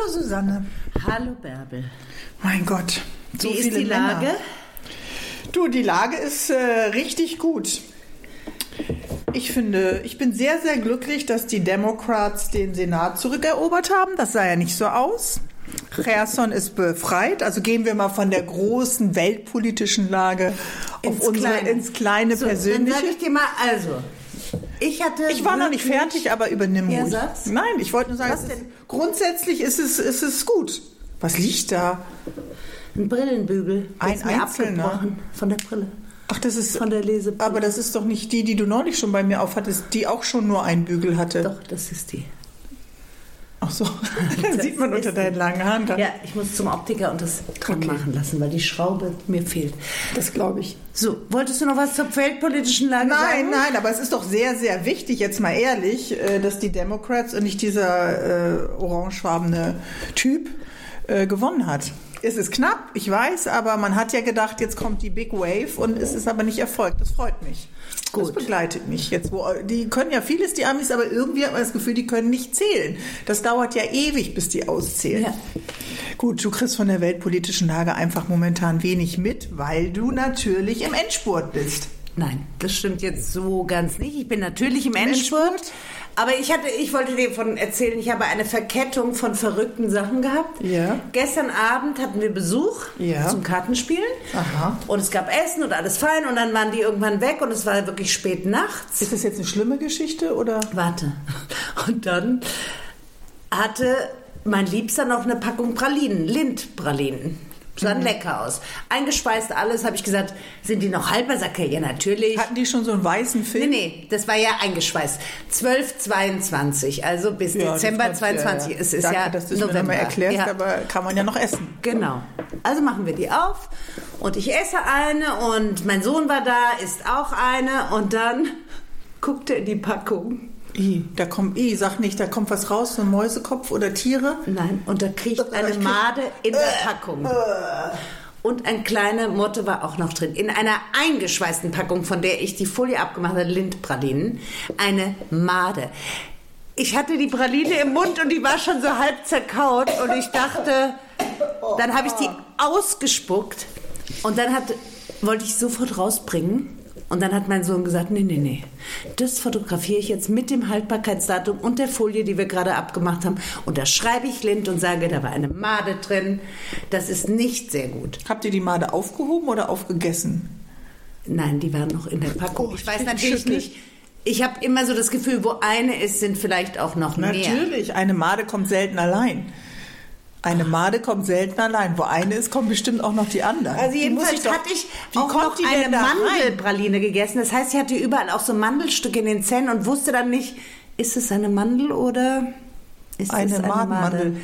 Hallo Susanne. Hallo Bärbel. Mein Gott, so wie viele ist die Lage? Männer. Du, die Lage ist richtig gut. Ich bin sehr, sehr glücklich, dass die Democrats den Senat zurückerobert haben. Das sah ja nicht so aus. Cherson ist befreit. Also gehen wir mal von der großen weltpolitischen Lage ins kleine so, persönliche. Dann sag ich dir mal, also... Ich war noch nicht fertig, aber übernimm ruhig. Sag's? Nein, ich wollte nur sagen, grundsätzlich ist es gut. Was liegt da? Ein Brillenbügel. Ein einzelner? Abgebrochen von der Brille. Ach, das ist von der Lesebrille. Aber das ist doch nicht die du neulich schon bei mir aufhattest, die auch schon nur einen Bügel hatte. Doch, das ist die. Ach so, dann sieht man unter deinen langen Haaren. Ja, ich muss zum Optiker und das dran machen lassen, weil die Schraube mir fehlt. Das glaube ich. So, wolltest du noch was zur weltpolitischen Lage sagen? Nein, aber es ist doch sehr, sehr wichtig, jetzt mal ehrlich, dass die Democrats und nicht dieser orangefarbene Typ gewonnen hat. Es ist knapp, ich weiß, aber man hat ja gedacht, jetzt kommt die Big Wave und es ist aber nicht erfolgt. Das freut mich. Gut. Das begleitet mich jetzt. Die können ja vieles, die Amis, aber irgendwie hat man das Gefühl, die können nicht zählen. Das dauert ja ewig, bis die auszählen. Ja. Gut, du kriegst von der weltpolitischen Lage einfach momentan wenig mit, weil du natürlich im Endspurt bist. Nein, das stimmt jetzt so ganz nicht. Ich bin natürlich im Endspurt. Aber ich wollte dir davon erzählen, ich habe eine Verkettung von verrückten Sachen gehabt. Ja. Gestern Abend hatten wir Besuch zum Kartenspielen. Aha. Und es gab Essen und alles fein. Und dann waren die irgendwann weg und es war wirklich spät nachts. Ist das jetzt eine schlimme Geschichte, oder? Warte. Und dann hatte mein Liebster noch eine Packung Pralinen, Lindpralinen. Sahen lecker aus. Eingespeist alles, habe ich gesagt, sind die noch haltbar? Sagt er, ja, natürlich. Hatten die schon so einen weißen Film? Nee, das war ja eingespeist. 12/22, also bis Dezember 22. Ja. Es ist Danke, ja dass du es November. mir nochmal erklärst, aber kann man ja noch essen. Genau. Also machen wir die auf und ich esse eine und mein Sohn war da, isst auch eine und dann guckt er in die Packung. Sag nicht, da kommt was raus, so ein Mäusekopf oder Tiere. Nein, und da kriecht eine Made in der Packung. Und eine kleine Motte war auch noch drin. In einer eingeschweißten Packung, von der ich die Folie abgemacht habe, Lindpralinen, eine Made. Ich hatte die Praline im Mund und die war schon so halb zerkaut und ich dachte, dann habe ich die ausgespuckt und dann wollte ich sofort rausbringen. Und dann hat mein Sohn gesagt, nee, das fotografiere ich jetzt mit dem Haltbarkeitsdatum und der Folie, die wir gerade abgemacht haben. Und da schreibe ich Lind und sage, da war eine Made drin. Das ist nicht sehr gut. Habt ihr die Made aufgehoben oder aufgegessen? Nein, die waren noch in der Packung. Ich weiß natürlich nicht. Ich habe immer so das Gefühl, wo eine ist, sind vielleicht auch noch mehr. Natürlich, eine Made kommt selten allein. Eine Made kommt selten allein. Wo eine ist, kommen bestimmt auch noch die anderen. Also jedenfalls hatte ich auch noch eine Mandelpraline gegessen. Das heißt, ich hatte überall auch so Mandelstücke in den Zähnen und wusste dann nicht, ist es eine Mandel oder ist es eine Mandel?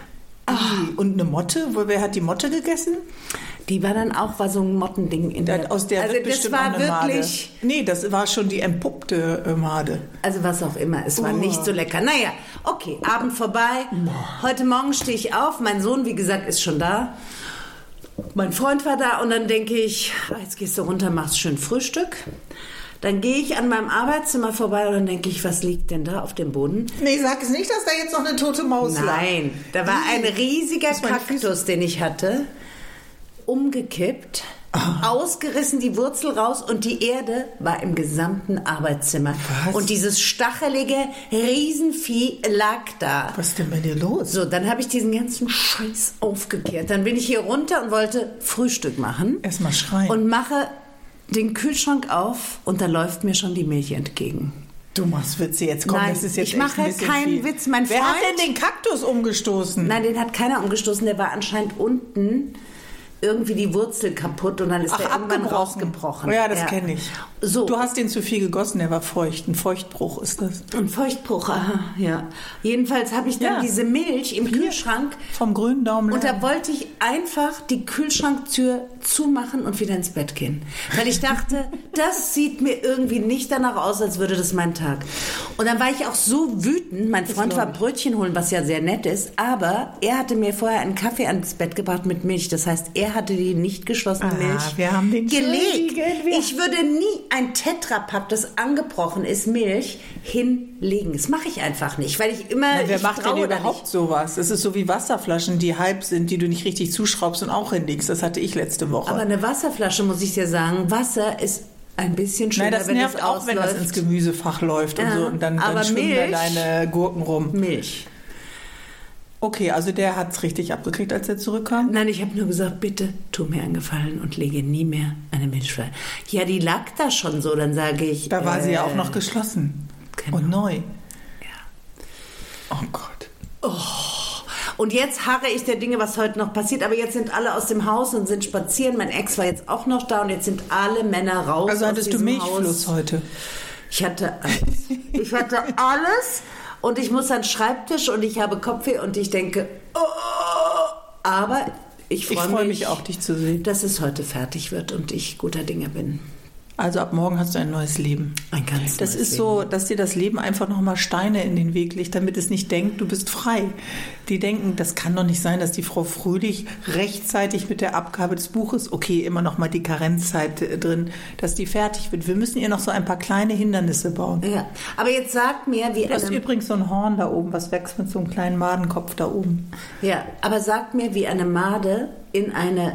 Und eine Motte? Wer hat die Motte gegessen? Die war dann auch so ein Mottending in der. Aus der also wird bestimmt das war auch eine wirklich. Made. Nee, das war schon die entpuppte Made. Also was auch immer. Es war nicht so lecker. Naja, okay, Abend vorbei. Heute Morgen stehe ich auf. Mein Sohn, wie gesagt, ist schon da. Mein Freund war da und dann denke ich, jetzt gehst du runter, machst schön Frühstück. Dann gehe ich an meinem Arbeitszimmer vorbei und dann denke ich, was liegt denn da auf dem Boden? Nee, sag es nicht, dass da jetzt noch eine tote Maus lag. Nein, da war ein riesiger Kaktus, den ich hatte, umgekippt, ausgerissen, die Wurzel raus und die Erde war im gesamten Arbeitszimmer. Was? Und dieses stachelige Riesenvieh lag da. Was ist denn bei dir los? So, dann habe ich diesen ganzen Scheiß aufgekehrt. Dann bin ich hier runter und wollte Frühstück machen. Erstmal schreien. Und mache den Kühlschrank auf und da läuft mir schon die Milch entgegen. Du machst Witze jetzt, komm, Nein, das ist jetzt ich mache keinen Witz. Mein Wer Freund, hat denn den Kaktus umgestoßen? Nein, den hat keiner umgestoßen, der war anscheinend unten irgendwie die Wurzel kaputt und dann ist der irgendwann rausgebrochen. Ja, das kenne ich. So. Du hast den zu viel gegossen, der war feucht. Ein Feuchtbruch ist das. Ein Feuchtbruch, aha, ja. Jedenfalls habe ich dann diese Milch im Kühlschrank. Vom grünen Daumen. Und da wollte ich einfach die Kühlschranktür zumachen und wieder ins Bett gehen. Weil ich dachte, das sieht mir irgendwie nicht danach aus, als würde das mein Tag. Und dann war ich auch so wütend. Mein Freund war Brötchen holen, was ja sehr nett ist. Aber er hatte mir vorher einen Kaffee ans Bett gebracht mit Milch. Das heißt, er hatte die nicht geschlossene Milch wir haben den gelegt. Ich würde nie ein Tetrapack, das angebrochen ist, Milch, hinlegen. Das mache ich einfach nicht, weil ich immer... Wer macht denn überhaupt sowas? Es ist so wie Wasserflaschen, die halb sind, die du nicht richtig zuschraubst und auch hinlegst. Das hatte ich letzte Woche. Aber eine Wasserflasche, muss ich dir sagen, Wasser ist ein bisschen schöner, das nervt wenn auch, wenn das ins Gemüsefach läuft und so. Und dann schwimmen da deine Gurken rum. Milch. Okay, also der hat es richtig abgekriegt, als er zurückkam? Nein, ich habe nur gesagt, bitte tu mir einen Gefallen und lege nie mehr eine Milchflasche. Ja, die lag da schon so, dann sage ich... Da war sie ja auch noch geschlossen und neu. Ja. Oh Gott. Oh. Und jetzt harre ich der Dinge, was heute noch passiert. Aber jetzt sind alle aus dem Haus und sind spazieren. Mein Ex war jetzt auch noch da und jetzt sind alle Männer raus. Also hattest du Milchfluss heute? Ich hatte alles. Ich hatte alles. Und ich muss an den Schreibtisch und ich habe Kopfweh und ich denke, oh, aber ich freue mich auch, dich zu sehen. Dass es heute fertig wird und ich guter Dinge bin. Also ab morgen hast du ein neues Leben. Ein ganz neues Leben. Das ist so, dass dir das Leben einfach nochmal Steine in den Weg legt, damit es nicht denkt, du bist frei. Die denken, das kann doch nicht sein, dass die Frau Fröhlich rechtzeitig mit der Abgabe des Buches, okay, immer noch mal die Karenzzeit drin, dass die fertig wird. Wir müssen ihr noch so ein paar kleine Hindernisse bauen. Ja, aber jetzt sag mir, wie... Du hast übrigens so ein Horn da oben, was wächst mit so einem kleinen Madenkopf da oben. Ja, aber sag mir, wie eine Made in eine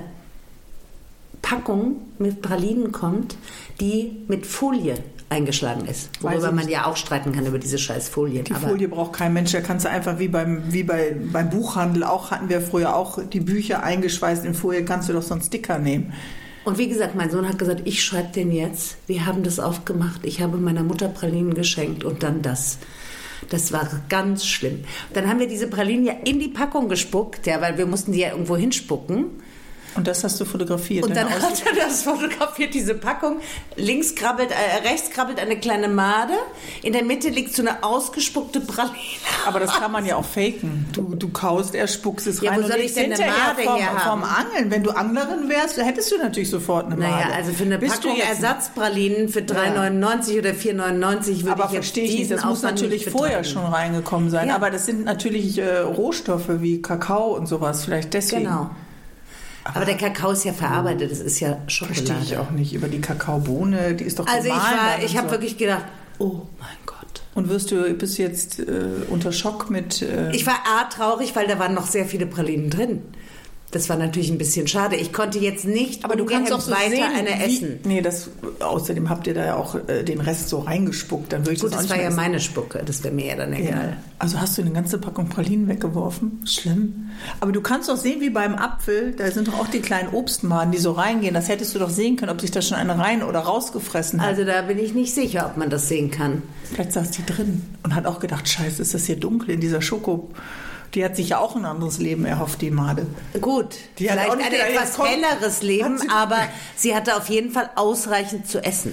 Packung mit Pralinen kommt, die mit Folie eingeschlagen ist. Worüber man ja auch streiten kann, über diese scheiß Folien. Die Folie braucht kein Mensch. Da kannst du einfach wie beim Buchhandel auch, hatten wir früher auch die Bücher eingeschweißt in Folie, kannst du doch so einen Sticker nehmen. Und wie gesagt, mein Sohn hat gesagt, ich schreibe den jetzt. Wir haben das aufgemacht. Ich habe meiner Mutter Pralinen geschenkt und dann das. Das war ganz schlimm. Dann haben wir diese Pralinen ja in die Packung gespuckt, ja, weil wir mussten die ja irgendwo hinspucken. Und das hast du fotografiert? Und dann hat er das fotografiert, diese Packung. Rechts krabbelt eine kleine Made. In der Mitte liegt so eine ausgespuckte Praline. Aber das kann man ja auch faken. Du kaust, spuckst es rein. Wo soll ich denn eine Made herhaben? Vom Angeln. Wenn du Anglerin wärst, hättest du natürlich sofort eine Made. Naja, also für eine Packung Ersatzpralinen für 3,99 oder 4,99 würde ich jetzt verstehe ich nicht. Das muss natürlich vorher schon reingekommen sein. Ja. Aber das sind natürlich Rohstoffe wie Kakao und sowas. Vielleicht deswegen. Genau. Aber der Kakao ist ja verarbeitet, das ist ja Schokolade. Verstehe ich auch nicht. Über die Kakaobohne, die ist doch Also ich habe wirklich gedacht, oh mein Gott. Und bist du jetzt unter Schock mit... Ich war traurig, weil da waren noch sehr viele Pralinen drin. Das war natürlich ein bisschen schade. Ich konnte jetzt nicht aber du kannst auch so weiter sehen, eine essen. Nee, außerdem habt ihr da ja auch den Rest so reingespuckt. Dann würde ich Gut, das war ja meine Spucke. Das wäre mir ja dann egal. Ja. Also hast du eine ganze Packung Pralinen weggeworfen? Schlimm. Aber du kannst doch sehen, wie beim Apfel, da sind doch auch die kleinen Obstmaden, die so reingehen. Das hättest du doch sehen können, ob sich da schon eine rein oder rausgefressen hat. Also da bin ich nicht sicher, ob man das sehen kann. Vielleicht saß die drin und hat auch gedacht, scheiße, ist das hier dunkel in dieser Schoko... Die hat sich ja auch ein anderes Leben erhofft, die Made. Gut, die vielleicht ein etwas helleres Leben, aber sie hatte auf jeden Fall ausreichend zu essen.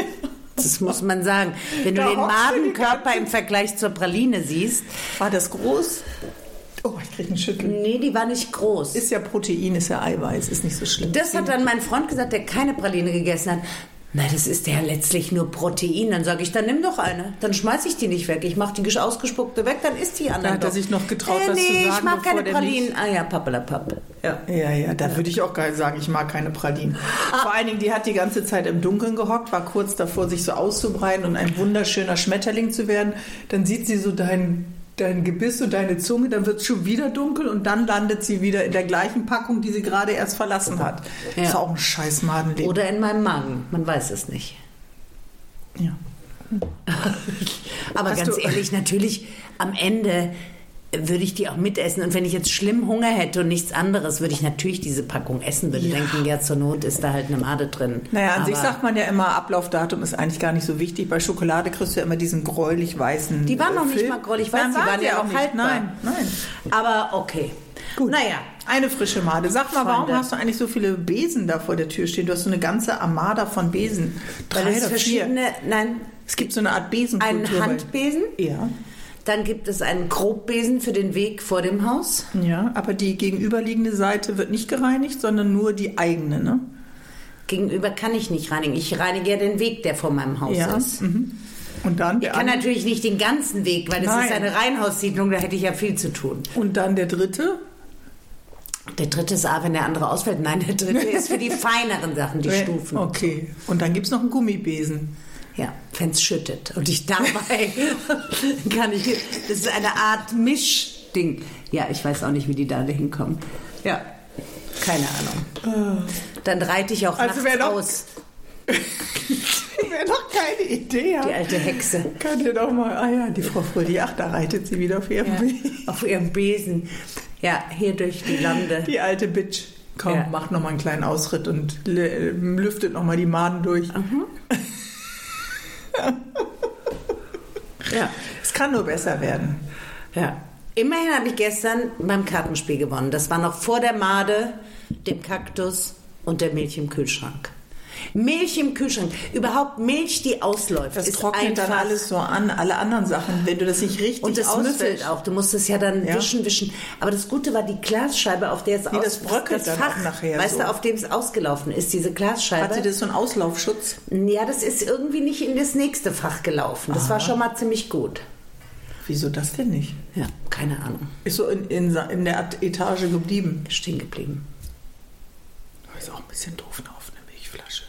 Das muss man sagen. Wenn du den Madenkörper im Vergleich zur Praline siehst. War das groß? Oh, ich kriege einen Schüttel. Nee, die war nicht groß. Ist ja Protein, ist ja Eiweiß, ist nicht so schlimm. Das hat dann mein Freund gesagt, der keine Praline gegessen hat. Na, das ist ja letztlich nur Protein. Dann sage ich, dann nimm doch eine. Dann schmeiße ich die nicht weg. Ich mache die ausgespuckte weg, dann isst die andere. Da hat er sich noch getraut, was zu sagen. Nee, ich mag keine Pralinen. Ah ja, pappelapapp. Ja, da würde ich auch gar nicht sagen, ich mag keine Pralinen. Vor allen Dingen, die hat die ganze Zeit im Dunkeln gehockt, war kurz davor, sich so auszubreiten und ein wunderschöner Schmetterling zu werden. Dann sieht sie so dein Gebiss und deine Zunge, dann wird es schon wieder dunkel und dann landet sie wieder in der gleichen Packung, die sie gerade erst verlassen hat. Ja. Das ist auch ein scheiß Madenleben. Oder in meinem Magen, man weiß es nicht. Ja. Aber ganz ehrlich, natürlich am Ende würde ich die auch mitessen. Und wenn ich jetzt schlimm Hunger hätte und nichts anderes, würde ich natürlich diese Packung essen. Würde denken, ja, zur Not ist da halt eine Made drin. Naja, an sich sagt man ja immer, Ablaufdatum ist eigentlich gar nicht so wichtig. Bei Schokolade kriegst du ja immer diesen gräulich weißen Die waren noch nicht mal gräulich weiß, die waren ja auch haltbar. Nein. Aber okay. Gut. Naja. Eine frische Made. Sag mal, warum hast du eigentlich so viele Besen da vor der Tür stehen? Du hast so eine ganze Armada von Besen. 3 oder 4. Verschiedene, nein. Es gibt so eine Art Besenkultur. Einen Handbesen? Ja. Dann gibt es einen Grobbesen für den Weg vor dem Haus. Ja, aber die gegenüberliegende Seite wird nicht gereinigt, sondern nur die eigene, ne? Gegenüber kann ich nicht reinigen. Ich reinige ja den Weg, der vor meinem Haus ist. Mhm. Und dann ich kann natürlich nicht den ganzen Weg, weil es ist eine Reihenhaussiedlung, da hätte ich ja viel zu tun. Und dann der dritte? Der dritte ist A, wenn der andere ausfällt. Nein, der dritte ist für die feineren Sachen, die Stufen. Okay. Und dann gibt es noch einen Gummibesen. Ja, wenn es schüttet. Und ich dabei kann ich... Das ist eine Art Mischding. Ja, ich weiß auch nicht, wie die da hinkommen. Ja, keine Ahnung. Dann reite ich auch nachts aus. Wer noch keine Idee hat. Die alte Hexe. Kann dir doch mal... die Frau Fröhlich, da reitet sie wieder auf ihrem Besen. Auf ihrem Besen. Ja, hier durch die Lande. Die alte Bitch. Komm, macht noch mal einen kleinen Ausritt und lüftet noch mal die Maden durch. Ja. Es kann nur besser werden. Ja. Immerhin habe ich gestern beim Kartenspiel gewonnen. Das war noch vor der Made, dem Kaktus und der Milch im Kühlschrank. Milch im Kühlschrank. Überhaupt Milch, die ausläuft. Das trocknet dann alles so an, alle anderen Sachen, wenn du das nicht richtig und das müffelt auch. Du musst es ja dann wischen. Aber das Gute war die Glasscheibe, auf der es das bröckelt das dann Fach, auch nachher. Weißt du, auf dem es ausgelaufen ist, diese Glasscheibe. Hatte das so einen Auslaufschutz? Ja, das ist irgendwie nicht in das nächste Fach gelaufen. Das war schon mal ziemlich gut. Wieso das denn nicht? Ja, keine Ahnung. Ist so in der Etage geblieben? Stehen geblieben. Das ist auch ein bisschen doof auf eine Milchflasche.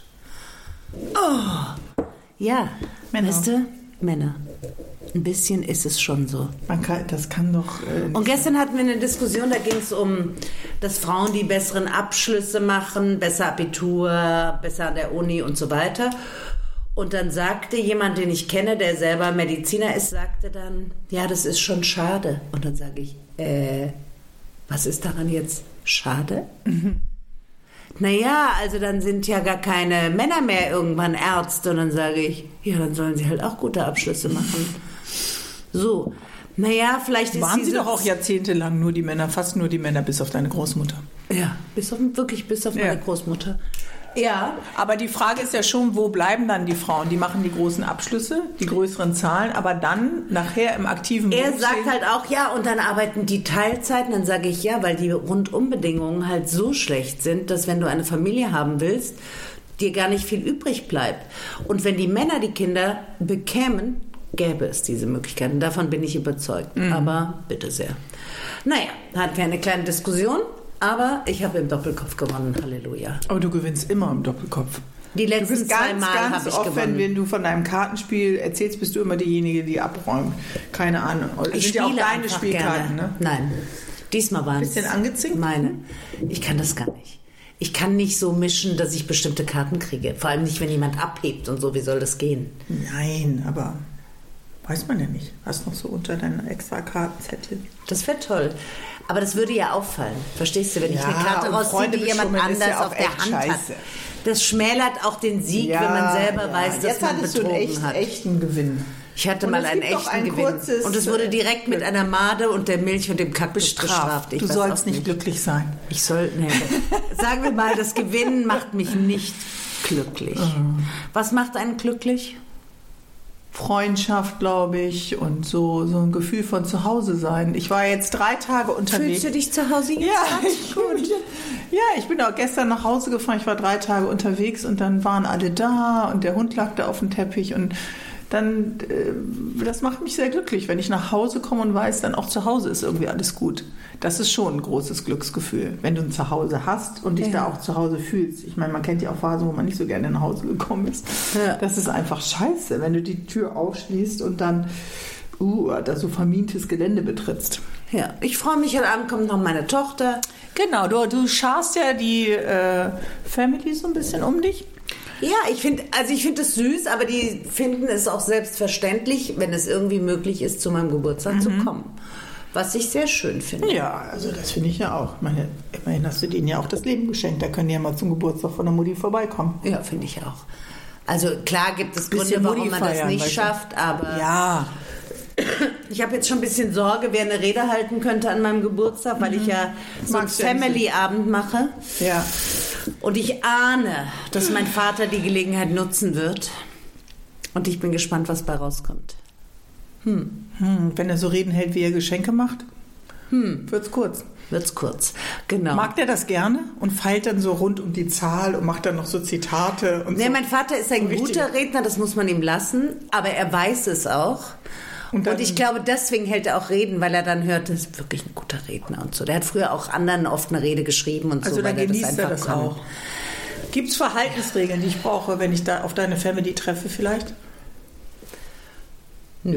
Oh, ja, Männer. Weißt du, Männer. Ein bisschen ist es schon so. Das kann doch... Und gestern hatten wir eine Diskussion, da ging es um, dass Frauen die besseren Abschlüsse machen, besser Abitur, besser an der Uni und so weiter. Und dann sagte jemand, den ich kenne, der selber Mediziner ist, sagte dann, ja, das ist schon schade. Und dann sage ich, was ist daran jetzt schade? Naja, also dann sind ja gar keine Männer mehr irgendwann Ärzte. Und dann sage ich, ja, dann sollen sie halt auch gute Abschlüsse machen. So, naja, vielleicht ist waren sie doch auch jahrzehntelang nur die Männer, fast nur die Männer, bis auf deine Großmutter. Ja, bis auf meine Großmutter. Ja. Aber die Frage ist ja schon, wo bleiben dann die Frauen? Die machen die großen Abschlüsse, die größeren Zahlen, aber dann nachher im aktiven Beruf. Er sagt halt auch, ja, und dann arbeiten die Teilzeit. Und dann sage ich, ja, weil die Rundumbedingungen halt so schlecht sind, dass wenn du eine Familie haben willst, dir gar nicht viel übrig bleibt. Und wenn die Männer die Kinder bekämen, gäbe es diese Möglichkeiten. Davon bin ich überzeugt. Aber bitte sehr. Naja, hatten wir eine kleine Diskussion. Aber ich habe im Doppelkopf gewonnen, Halleluja. Aber du gewinnst immer im Doppelkopf. Die letzten 2 Mal habe ich gewonnen. Wenn du von deinem Kartenspiel erzählst, bist du immer diejenige, die abräumt. Keine Ahnung. Ich spiele ja auch deine Spielkarten, ne? Nein, diesmal waren es... Bisschen angezinkt? Meine. Ich kann das gar nicht. Ich kann nicht so mischen, dass ich bestimmte Karten kriege. Vor allem nicht, wenn jemand abhebt und so. Wie soll das gehen? Nein, aber... Weiß man ja nicht. Hast noch so unter deinen extra Kartenzettel. Das wäre toll. Aber das würde ja auffallen. Verstehst du, wenn ich eine Karte rausziehe, die jemand anders auf der Hand hat. Das schmälert auch den Sieg, wenn man selber weiß, dass man betrogen hat. Echten Gewinn. Ich hatte mal einen echten Gewinn. Und es wurde direkt mit einer Made und der Milch und dem Kaktus bestraft. Du sollst nicht glücklich sein. Sagen wir mal, das Gewinnen macht mich nicht glücklich. Was macht einen glücklich? Freundschaft, glaube ich, und so ein Gefühl von zu Hause sein. Ich war jetzt 3 Tage unterwegs. Fühlst du dich zu Hause jetzt? Ich bin auch gestern nach Hause gefahren. Ich war 3 Tage unterwegs und dann waren alle da und der Hund lag da auf dem Teppich und dann, das macht mich sehr glücklich, wenn ich nach Hause komme und weiß, dann auch zu Hause ist irgendwie alles gut. Das ist schon ein großes Glücksgefühl, wenn du ein Zuhause hast und dich da auch zu Hause fühlst. Ich meine, man kennt ja auch Phasen, wo man nicht so gerne nach Hause gekommen ist. Ja. Das ist einfach scheiße, wenn du die Tür aufschließt und dann da so vermintes Gelände betrittst. Ja, ich freue mich, heute Abend kommt noch meine Tochter. Genau, du scharst ja die Family so ein bisschen um dich. Ja, ich finde es süß, aber die finden es auch selbstverständlich, wenn es irgendwie möglich ist, zu meinem Geburtstag zu kommen. Was ich sehr schön finde. Ja, also das finde ich ja auch. Immerhin hast du denen ja auch das Leben geschenkt. Da können die ja mal zum Geburtstag von der Mutti vorbeikommen. Ja, finde ich auch. Also klar gibt es Gründe, warum man das nicht schafft, aber... Ja. Ich habe jetzt schon ein bisschen Sorge, wer eine Rede halten könnte an meinem Geburtstag, weil ich ja so einen Family-Abend mache. Ja. Und ich ahne, dass mein Vater die Gelegenheit nutzen wird. Und ich bin gespannt, was bei rauskommt. Wenn er so Reden hält, wie er Geschenke macht, wird's kurz. Genau. Mag der das gerne und feilt dann so rund um die Zahl und macht dann noch so Zitate und Nee, mein Vater ist ein guter Redner, das muss man ihm lassen, aber er weiß es auch. Und ich glaube, deswegen hält er auch Reden, weil er dann hört, das ist wirklich ein guter Redner und so. Der hat früher auch anderen oft eine Rede geschrieben und also so. Also dann genießt er das auch. Gibt es Verhaltensregeln, die ich brauche, wenn ich da auf deine Family treffe vielleicht? Nö.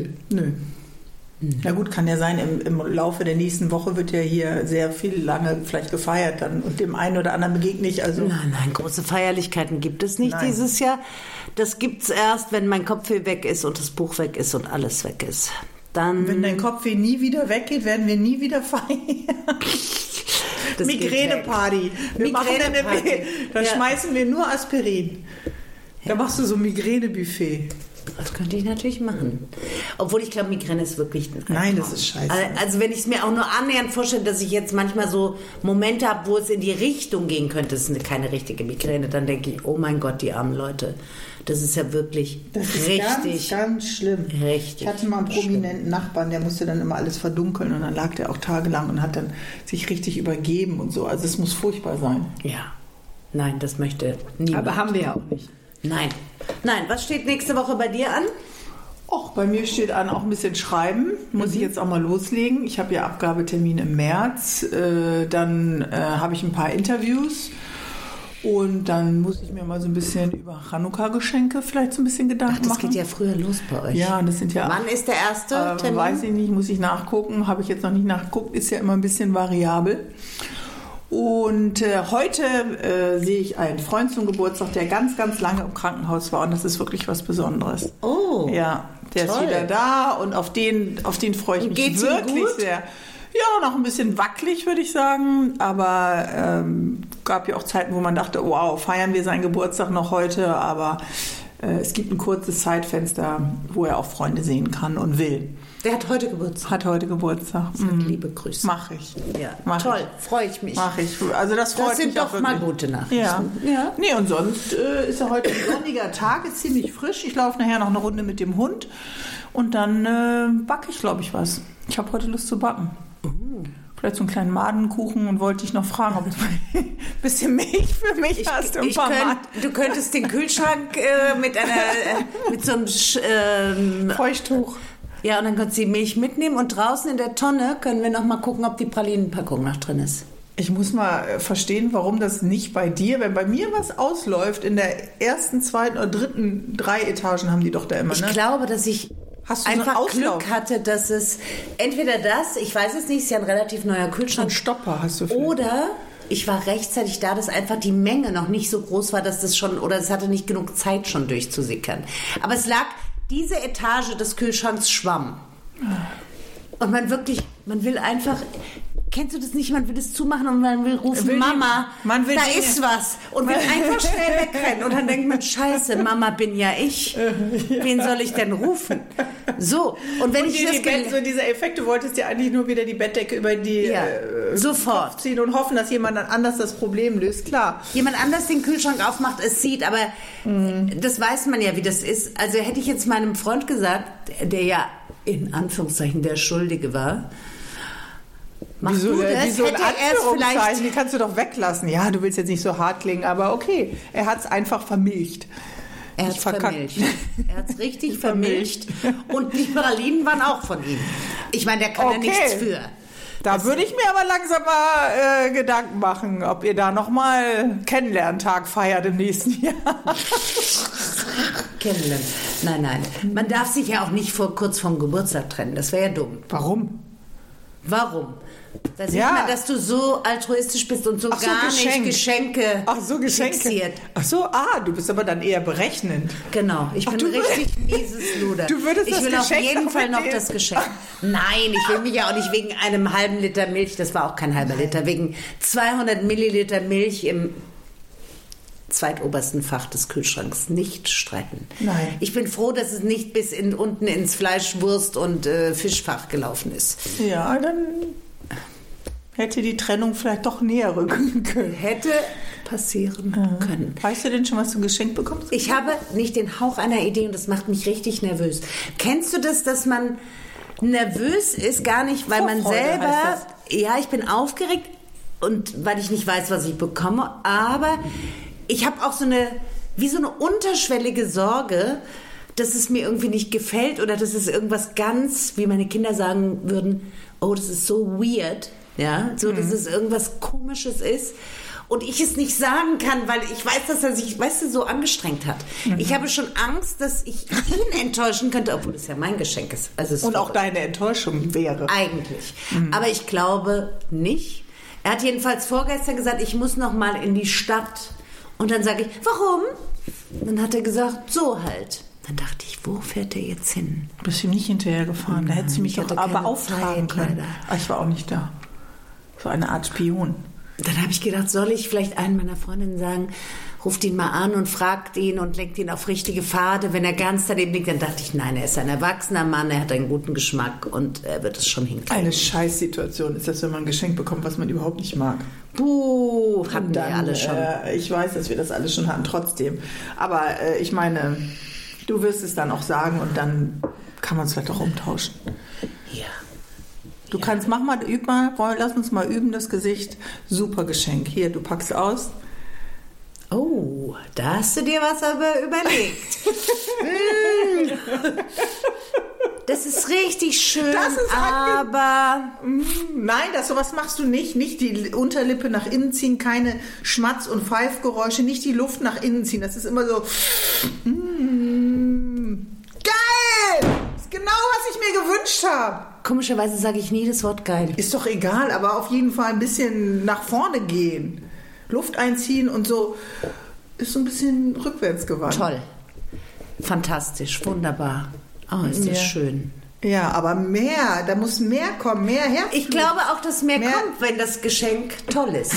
Na gut, kann ja sein, im Laufe der nächsten Woche wird ja hier sehr viel lange vielleicht gefeiert dann und dem einen oder anderen begegne ich. Also nein, große Feierlichkeiten gibt es nicht dieses Jahr. Das gibt's erst, wenn mein Kopfweh weg ist und das Buch weg ist und alles weg ist. Dann wenn dein Kopfweh nie wieder weggeht, werden wir nie wieder feiern. Migräne-Party. Da schmeißen wir nur Aspirin. Da machst du so Migräne-Buffet. Das könnte ich natürlich machen. Obwohl ich glaube, Migräne ist wirklich ein Albtraum. Nein, das ist scheiße. Also wenn ich es mir auch nur annähernd vorstelle, dass ich jetzt manchmal so Momente habe, wo es in die Richtung gehen könnte, das ist keine richtige Migräne, dann denke ich, oh mein Gott, die armen Leute. Das ist ja wirklich richtig. Ganz schlimm. Richtig. Ich hatte mal einen prominenten Nachbarn, der musste dann immer alles verdunkeln und dann lag der auch tagelang und hat dann sich richtig übergeben und so. Also es muss furchtbar sein. Ja. Nein, das möchte niemand. Aber haben wir ja auch nicht. Nein, was steht nächste Woche bei dir an? Och, bei mir steht an auch ein bisschen Schreiben. Muss ich jetzt auch mal loslegen. Ich habe ja Abgabetermin im März. Dann habe ich ein paar Interviews. Und dann muss ich mir mal so ein bisschen über Chanukka-Geschenke vielleicht so ein bisschen Gedanken machen. Das geht ja früher los bei euch. Ja, das sind ja... Wann ist der erste Termin? Weiß ich nicht, muss ich nachgucken. Habe ich jetzt noch nicht nachgeguckt. Ist ja immer ein bisschen variabel. Und heute sehe ich einen Freund zum Geburtstag, der ganz, ganz lange im Krankenhaus war. Und das ist wirklich was Besonderes. Oh, ja, der ist wieder da und auf den freue ich mich wirklich sehr. Ja, noch ein bisschen wackelig, würde ich sagen. Aber gab ja auch Zeiten, wo man dachte, wow, feiern wir seinen Geburtstag noch heute. Aber es gibt ein kurzes Zeitfenster, wo er auch Freunde sehen kann und will. Der hat heute Geburtstag. Liebe Grüße. Mach ich. Ja, toll, freue ich mich. Mach ich. Also das freut mich. Das sind doch mal gute Nachrichten. Ja. Nee, und sonst ist ja heute ein sonniger Tag, ist ziemlich frisch. Ich laufe nachher noch eine Runde mit dem Hund und dann backe ich, glaube ich, was. Ich habe heute Lust zu backen. Vielleicht so einen kleinen Madenkuchen und wollte dich noch fragen, ob du ein bisschen Milch für mich hast. Du könntest den Kühlschrank mit so einem Feuchttuch. Ja, und dann kannst du die Milch mitnehmen und draußen in der Tonne können wir noch mal gucken, ob die Pralinenpackung noch drin ist. Ich muss mal verstehen, warum das nicht bei dir, wenn bei mir was ausläuft, in der ersten, zweiten oder dritten, 3 Etagen haben die doch da immer, ne? Ich glaube, dass ich einfach Glück hatte, dass es entweder ich weiß es nicht, ist ja ein relativ neuer Kühlschrank. Ein Stopper hast du vielleicht. Oder ich war rechtzeitig da, dass einfach die Menge noch nicht so groß war, dass das schon, oder es hatte nicht genug Zeit schon durchzusickern. Aber es lag, diese Etage des Kühlschranks schwamm. Und man will einfach, kennst du das nicht? Man will es zumachen und man will rufen, Mama, da ist was. Und will einfach schnell wegrennen. Und dann denkt man, scheiße, Mama bin ja ich. Wen soll ich denn rufen? So. Und wenn ich so diese Effekte, wolltest du eigentlich nur wieder die Bettdecke über die sofort Kopf ziehen und hoffen, dass jemand dann anders das Problem löst. Klar. Jemand anders den Kühlschrank aufmacht, es sieht, aber das weiß man ja, wie das ist. Also hätte ich jetzt meinem Freund gesagt, der ja in Anführungszeichen der Schuldige war, Wieso ein Anführungszeichen? Die kannst du doch weglassen. Ja, du willst jetzt nicht so hart klingen, aber okay. Er hat es einfach vermilcht. Er hat es vermilcht. Er hat es richtig vermilcht. Und die Pralinen waren auch von ihm. Ich meine, der kann ja nichts für. Da würde ich mir aber langsam mal Gedanken machen, ob ihr da nochmal Kennenlerntag feiert im nächsten Jahr. Kennenlernen. Nein. Man darf sich ja auch nicht kurz vorm Geburtstag trennen. Das wäre ja dumm. Warum? Da sieht man, dass du so altruistisch bist und so nicht Geschenke fixiert. Du bist aber dann eher berechnend. Genau, ich bin ein richtig mieses Luder. Ich will auf jeden Fall noch das Geschenk. Nein, ich will mich ja auch nicht wegen einem halben Liter Milch, das war auch kein halber Liter, wegen 200 Milliliter Milch im zweitobersten Fach des Kühlschranks nicht streiten. Nein. Ich bin froh, dass es nicht bis unten ins Fleisch, Wurst und Fischfach gelaufen ist. Ja, dann hätte die Trennung vielleicht doch näher rücken können. Hätte passieren können. Weißt du denn schon, was du geschenkt bekommst? Ich habe nicht den Hauch einer Idee und das macht mich richtig nervös. Kennst du das, dass man nervös ist, gar nicht, weil man selber... Ja, ich bin aufgeregt und weil ich nicht weiß, was ich bekomme, aber ich habe auch so eine unterschwellige Sorge, dass es mir irgendwie nicht gefällt oder dass es irgendwas ganz, wie meine Kinder sagen würden, oh, das ist so weird, ja, so, dass es irgendwas Komisches ist. Und ich es nicht sagen kann, weil ich weiß, dass er sich, weißt du, so angestrengt hat. Ich habe schon Angst, dass ich ihn enttäuschen könnte, obwohl es ja mein Geschenk ist. Also es Und auch deine Enttäuschung wäre. Eigentlich. Aber ich glaube nicht. Er hat jedenfalls vorgestern gesagt, ich muss noch mal in die Stadt. Und dann sage ich, warum? Dann hat er gesagt, so halt. Dann dachte ich, wo fährt er jetzt hin? Bist du nicht hinterher gefahren? Da hätte sie mich doch aber beauftragen können. Aber ich war auch nicht da. So eine Art Spion. Dann habe ich gedacht, soll ich vielleicht einen meiner Freundinnen sagen, ruft ihn mal an und fragt ihn und lenkt ihn auf richtige Pfade. Wenn er ganz daneben liegt, dann dachte ich, nein, er ist ein erwachsener Mann, er hat einen guten Geschmack und er wird es schon hinkriegen. Eine Scheißsituation ist das, wenn man ein Geschenk bekommt, was man überhaupt nicht mag. Puh, hatten wir alle schon. Ich weiß, dass wir das alle schon hatten, trotzdem. Aber ich meine, du wirst es dann auch sagen und dann kann man es vielleicht auch umtauschen. Ja. Du kannst, üb mal, lass uns mal üben, das Gesicht. Super Geschenk. Hier, du packst aus. Oh, da hast du dir was aber überlegt. Das ist richtig schön, aber... Nein, sowas machst du nicht. Nicht die Unterlippe nach innen ziehen, keine Schmatz- und Pfeifgeräusche, nicht die Luft nach innen ziehen. Das ist immer so... Geil! Das ist genau, was ich mir gewünscht habe. Komischerweise sage ich nie das Wort geil. Ist doch egal, aber auf jeden Fall ein bisschen nach vorne gehen. Luft einziehen und so ist so ein bisschen rückwärts gewandt. Toll. Fantastisch, wunderbar. Oh, ist das schön. Ja, aber mehr, da muss mehr kommen, mehr Herzblut. Ich glaube auch, dass mehr kommt, wenn das Geschenk toll ist.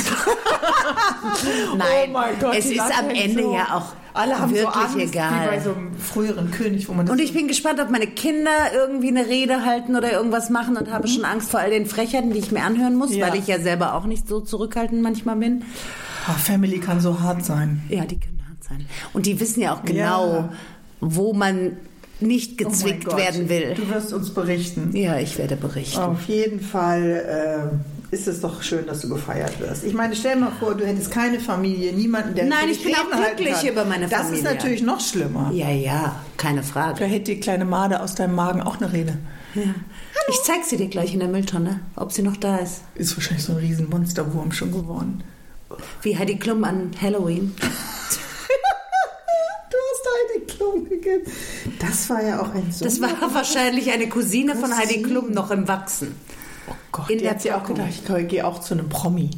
Nein, oh mein Gott, es ist am Ende so, ja auch alle haben wirklich so Angst, egal. Wie bei so einem früheren König, wo man das und ich bin gespannt, ob meine Kinder irgendwie eine Rede halten oder irgendwas machen und habe schon Angst vor all den Frechheiten, die ich mir anhören muss, weil ich ja selber auch nicht so zurückhaltend manchmal bin. Oh, Family kann so hart sein. Ja, die können hart sein. Und die wissen ja auch genau, wo man nicht gezwickt werden will. Du wirst uns berichten. Ja, ich werde berichten. Auf jeden Fall ist es doch schön, dass du gefeiert wirst. Ich meine, stell mal vor, du hättest keine Familie, niemanden, der Nein, ich bin auch glücklich über meine Familie. Das ist natürlich noch schlimmer. Ja, keine Frage. Da hätte die kleine Made aus deinem Magen auch eine Rede. Ja. Ich zeig sie dir gleich in der Mülltonne, ob sie noch da ist. Ist wahrscheinlich so ein riesen Monsterwurm schon geworden. Wie Heidi Klum an Halloween. Heidi Klum gegessen. Das war ja auch ein Das war wahrscheinlich eine Cousine von Heidi Klum noch im Wachsen. Oh Gott, die hat sie auch gedacht, ich gehe auch zu einem Promi.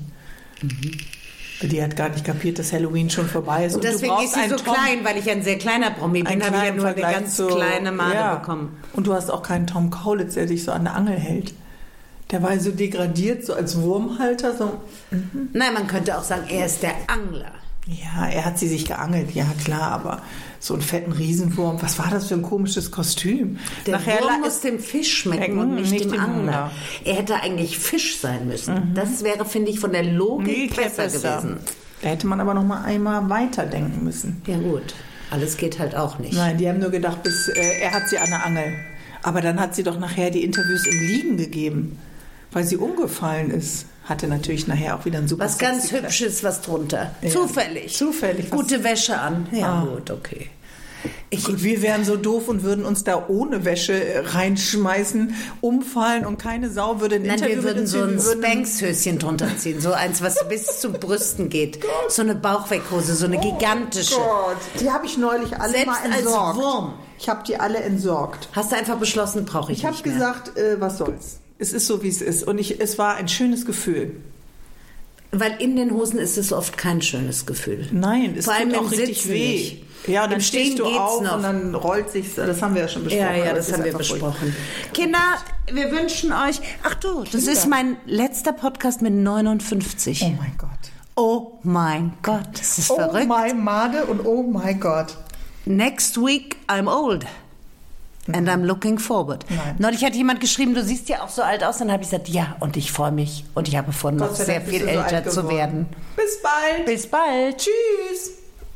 Die hat gar nicht kapiert, dass Halloween schon vorbei ist. Und deswegen ist sie so klein, weil ich ein sehr kleiner Promi bin, habe ich ja nur eine ganz kleine Made bekommen. Und du hast auch keinen Tom Kaulitz, der dich so an der Angel hält. Der war so degradiert, so als Wurmhalter. So. Nein, man könnte auch sagen, er ist der Angler. Ja, er hat sie sich geangelt, ja klar, aber so einen fetten Riesenwurm, was war das für ein komisches Kostüm? Der Wurm muss dem Fisch schmecken und nicht dem Angler. Er hätte eigentlich Fisch sein müssen. Das wäre, finde ich, von der Logik besser gewesen. Da hätte man aber noch mal einmal weiterdenken müssen. Ja gut, alles geht halt auch nicht. Nein, die haben nur gedacht, er hat sie an der Angel. Aber dann hat sie doch nachher die Interviews im Liegen gegeben, weil sie umgefallen ist. Hatte natürlich nachher auch wieder ein super was ganz Hübsches, was drunter. Ja. Zufällig. Gute Wäsche an. Ja, gut, okay. Gut, wir wären so doof und würden uns da ohne Wäsche reinschmeißen, umfallen und keine Sau würde ein Interview... Nein, wir würden so ein Spanx-Höschen drunter ziehen, so eins, was bis zu Brüsten geht. So eine Bauchweghose, so eine gigantische. Oh Gott, die habe ich neulich alle selbst mal entsorgt. Als Wurm. Ich habe die alle entsorgt. Hast du einfach beschlossen, brauche ich nicht mehr. Ich habe gesagt, was soll's. Es ist so, wie es ist. Und es war ein schönes Gefühl. Weil in den Hosen ist es oft kein schönes Gefühl. Nein, es vor allem tut auch richtig weh. Nicht. Ja, und dann stehst du auf noch. Und dann rollt sich's. Das haben wir ja schon besprochen. Ja, das haben wir besprochen. Kinder, wir wünschen euch... Ach du, das ist mein letzter Podcast mit 59. Oh mein Gott. Oh mein Gott, das ist verrückt. Oh mein Made und oh mein Gott. Next week I'm old. And I'm looking forward. Nein. Neulich hat jemand geschrieben, du siehst ja auch so alt aus. Dann habe ich gesagt, ja, und ich freue mich. Und ich habe vor, noch sehr viel älter zu werden. Bis bald. Bis bald. Tschüss.